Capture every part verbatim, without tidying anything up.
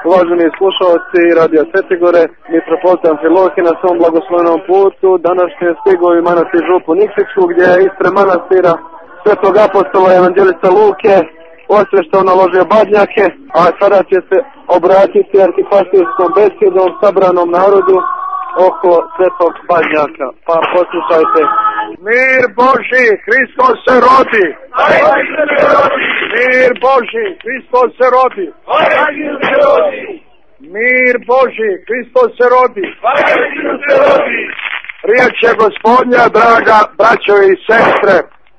uvaženi slušalci Radio Svete Gore, mitropolitan Filohije na svom blagoslovnom putu. Današnje stigo i manastir Župu Nikšićku, gdje je ispred manastira Svetog apostola evanđelista Luke osveštao naložio badnjake, a sada će se obratiti arhipastirskom besedom sabranom narodu oko Svetog badnjaka. Pa poslušajte. Mir Božji, Hristos se rodi! Mir Božji, Hristos se rodi! Mir Božji, Hristos se rodi! Riječ je Gospodnja, draga braćo i sestre.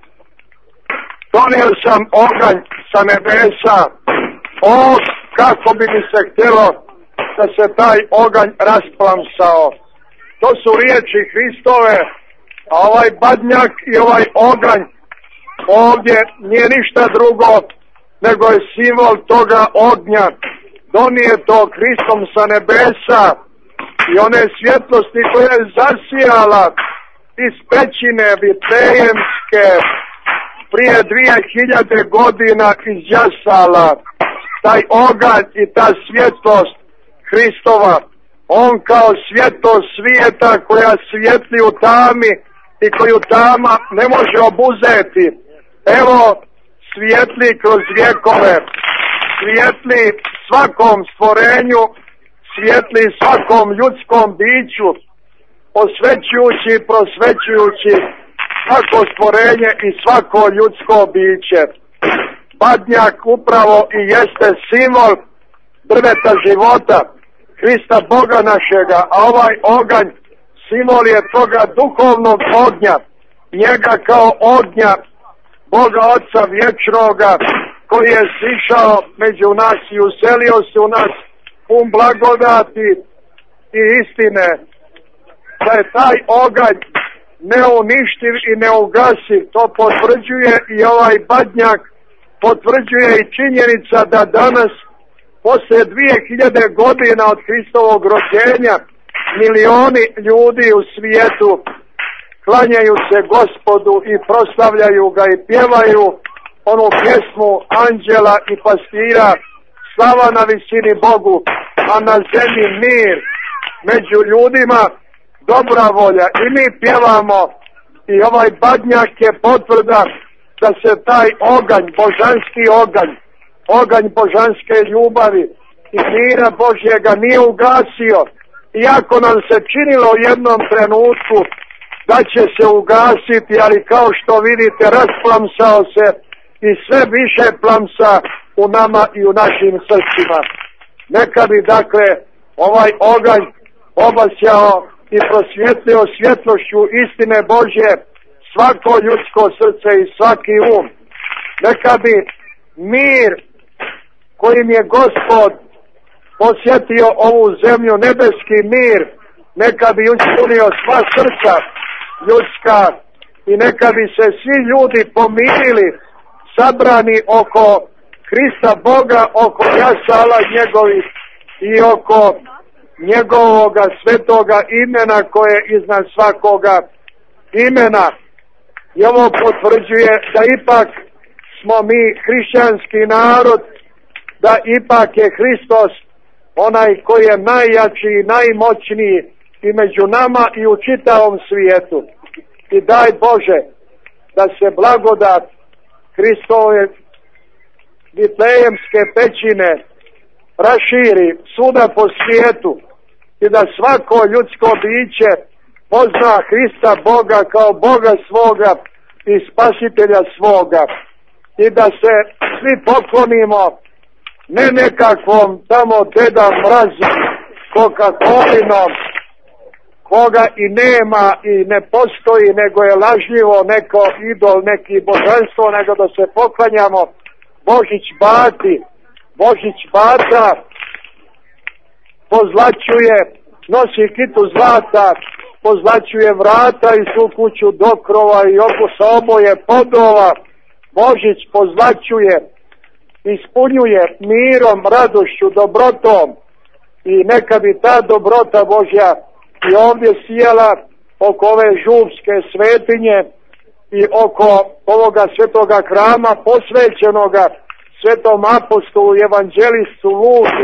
Donio sam oganj sa nebesa, o, kako bi mi se htjelo da se taj oganj rasplamsao. To su riječi Hristove, a ovaj badnjak i ovaj oganj ovdje nije ništa drugo nego je simbol toga ognja, donijeto Hristom sa nebesa, i one svjetlosti koje je zasijala iz pećine Vitlejemske prije dvije hiljade godina iz jasala. Taj oganj i ta svjetlost Hristova, on kao svjetlost svijeta koja svijetli u tami i koju tama ne može obuzeti, evo svijetli kroz vjekove, svijetli svakom stvorenju, svijetli svakom ljudskom biću, osvećujući i prosvećujući svako stvorenje i svako ljudsko biće. Badnjak upravo i jeste simbol drveta života, Hrista Boga našega, a ovaj oganj simbol je toga duhovnog ognja, njega kao ognja Boga Oca vječnoga, koji je sišao među nas i uselio se u nas pun blagodati i istine. Da je taj oganj neuništiv i neugasiv, to potvrđuje i ovaj badnjak, potvrđuje i činjenica da danas, poslije dvije hiljade godina od Hristovog rođenja, milioni ljudi u svijetu klanjaju se Gospodu i proslavljaju ga i pjevaju onu pjesmu anđela i pastira, slava na visini Bogu, a na zemlji mir, među ljudima dobra volja. I mi pjevamo, i ovaj badnjak je potvrda da se taj oganj, božanski oganj, oganj božanske ljubavi i mira Božjega nije ugasio, iako nam se činilo u jednom trenutku da će se ugasiti, ali kao što vidite rasplamsao se i sve više plamsa u nama i u našim srcima. Neka bi dakle ovaj oganj obasjao i prosvjetlio svjetlošću istine Božje svako ljudsko srce i svaki um. Neka bi mir kojim je Gospod posjetio ovu zemlju, nebeski mir, neka bi ispunio sva srca ljudska i neka bi se svi ljudi pomirili, sabrani oko Hrista Boga, oko jasala njegovih i oko njegovoga svetoga imena koje je iznad svakoga imena. I ovo potvrđuje da ipak smo mi hrišćanski narod, da ipak je Hristos onaj koji je najjači i najmoćniji i među nama i u čitavom svijetu. I daj Bože da se blagodat Hristove Vitlejemske pećine raširi svuda po svijetu i da svako ljudsko biće pozna Hrista Boga kao Boga svoga i Spasitelja svoga i da se svi poklonimo ne nekakvom tamo deda mrazu Coca-Colinom koga i nema i ne postoji, nego je lažljivo neko idol, neki božanstvo, nego da se poklanjamo Božić Bati. Božić Bata pozlaćuje, nosi kitu zlata, pozlaćuje vrata i svu kuću do krova i okusa oboje podova. Božić pozlaćuje, ispunjuje mirom, radošću, dobrotom i neka bi ta dobrota Božja i ovdje sijala oko ove župske svetinje i oko ovoga svetoga hrama posvećenoga svetom apostolu i evanđelistu Luki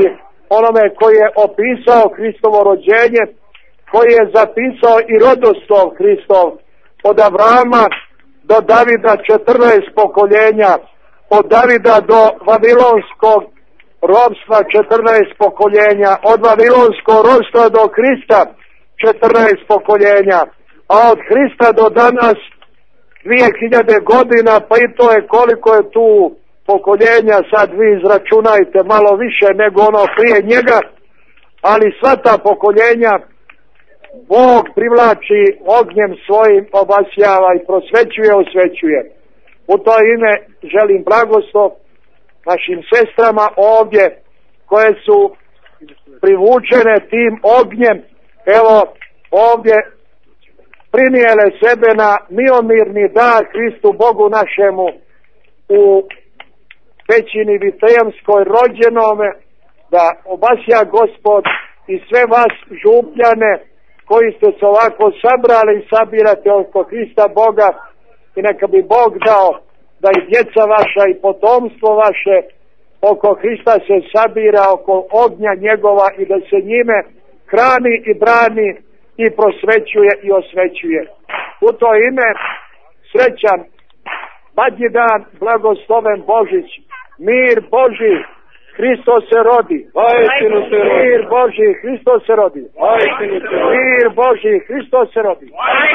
onome koji je opisao Hristovo rođenje, koji je zapisao i rodoslov Hristov od Avrama do Davida četrnaest pokoljenja, od Davida do Vavilonskog ropstva četrnaest pokoljenja, od Vavilonskog ropstva do Krista četrnaest pokoljenja, a od Hrista do danas dvije hiljade godina, pa i to je koliko je tu pokoljenja, sad vi izračunajte, malo više nego ono prije njega, ali sva ta pokoljenja Bog privlači ognjem svojim, obasjava i prosvećuje, osvećuje. U to ime želim blagoslov našim sestrama ovdje koje su privučene tim ognjem, evo ovdje primijele sebe na miomirni dar Hristu Bogu našemu u pećini Vitejamskoj rođenome, da obasja Gospod i sve vas župljane koji ste se ovako sabrali i sabirate oko Hrista Boga, i neka bi Bog dao da i djeca vaša i potomstvo vaše oko Hrista se sabira, oko ognja njegova, i da se njime hrani i brani i prosvećuje i osvećuje. U to ime srećan badnji dan, blagosloven Božić, mir Boži, Hristos se rodi. Mir Boži, Hristos se rodi. Mir Boži, Hristos se rodi.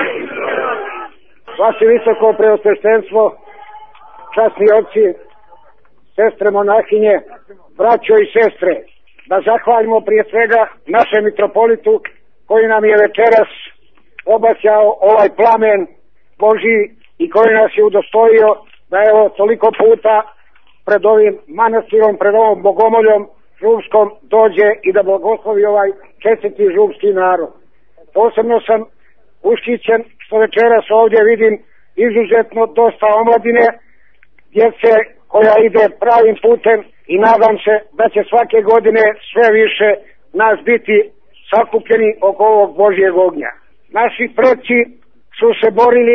Vaše visoko preosveštenstvo, časni oci, sestre monahinje, braćo i sestre, da zahvalimo prije svega našem mitropolitu koji nam je večeras obasjao ovaj plamen Božji i koji nas je udostojio da evo toliko puta pred ovim manastirom, pred ovom bogomoljom župskom dođe i da blagoslovi ovaj čestiti župski narod. Posebno sam uštićen što večeras ovdje vidim izuzetno dosta omladine, djece koja ide pravim putem, i nadam se da će svake godine sve više nas biti sakupljeni oko ovog Božjeg ognja. Naši preci su se borili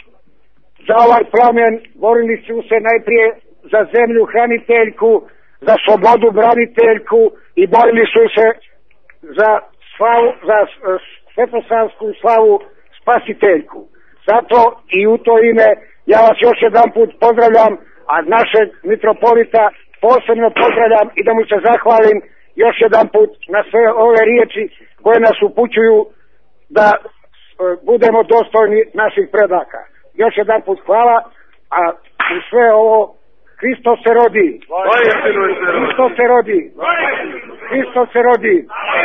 za ovaj plamen, borili su se najprije za zemlju hraniteljku, za slobodu braniteljku i borili su se za slavu, za svetosavsku slavu spasiteljku. Zato i u to ime ja vas još jedan put pozdravljam, a našeg mitropolita posebno pozdravljam i da mu se zahvalim još jedan put na sve ove riječi koje nas upućuju da e, budemo dostojni naših predaka. Još jedan put hvala, a u sve ovo Hristos se rodi. Hristos se rodi. Hristos se rodi.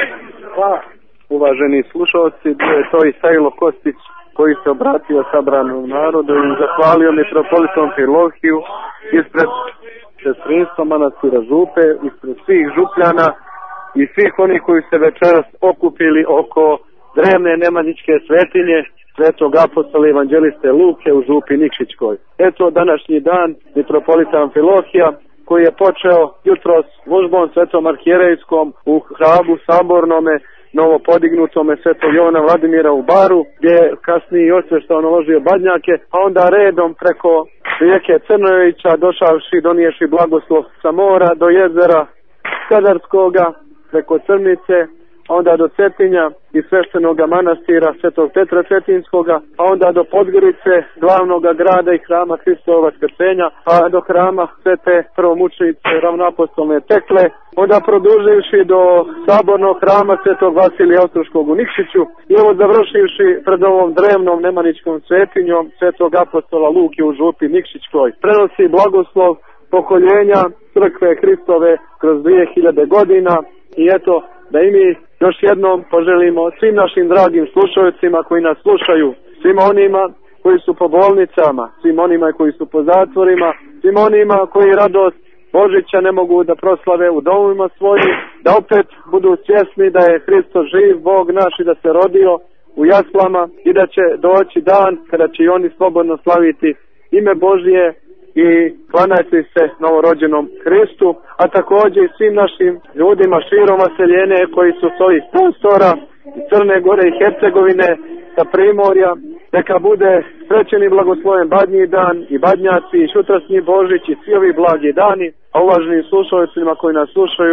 Hvala. Uvaženi slušalci, bio je to i Sajlo Kostić koji se obratio sabranom narodu i zahvalio mitropolitom Filohiju ispred sestrinstva manastira Župe, ispred svih župljana i svih onih koji se večeras okupili oko drevne nemanjičke svetinje svetog apostola evanđeliste Luke u Župi Nikšićkoj. Eto današnji dan mitropolitan Filohija koji je počeo jutros službom svetom arhijerejskom u hramu sabornome novo podignutome svetog Jovana Vladimira u Baru, gdje je kasnije osveštao naložio badnjake, a onda redom preko rijeke Crnojevića došavši, donijevši blagoslov sa mora do jezera Skadarskoga, preko Crnice, a onda do Cetinja i sveštenoga manastira svetog Petra Cetinskoga, a onda do Podgorice, glavnog grada i hrama Hristovog vaskrsenja, a do hrama svete prvomučenice ravnoapostolne Tekle, onda produživši do sabornog hrama svetog Vasilija Ostroškog u Nikšiću i ovo završivši pred ovom drevnom nemaničkom svetinjom svetog apostola Luke u Župi Nikšićkoj. Prenosi blagoslov pokoljenja crkve Hristove kroz dvije hiljade godina i eto da i mi još jednom poželimo svim našim dragim slušalcima koji nas slušaju, svima onima koji su po bolnicama, svim onima koji su po zatvorima, svim onima koji radost Božića ne mogu da proslave u domovima svojim, da opet budu svjesni da je Hristos živ, Bog naš, i da se rodio u jaslama i da će doći dan kada će i oni slobodno slaviti ime Božije i klanjati se novorođenom Hristu, a također i svim našim ljudima širom vaseljene koji su s ovih prostora i Crne Gore i Hercegovine, sa Primorja, neka bude srećen i blagosloven badnji dan i badnjaci i sutrašnji Božić i svi ovi blagi dani, a uvaženim slušalcima koji nas slušaju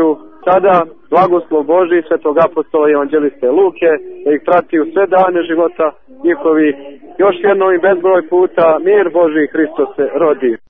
sada blagoslov Božji svetog apostola i evanđeliste Luke, da ih prati u sve dane života njihovi. Još jednom i bezbroj puta mir Božji Hristos se rodi.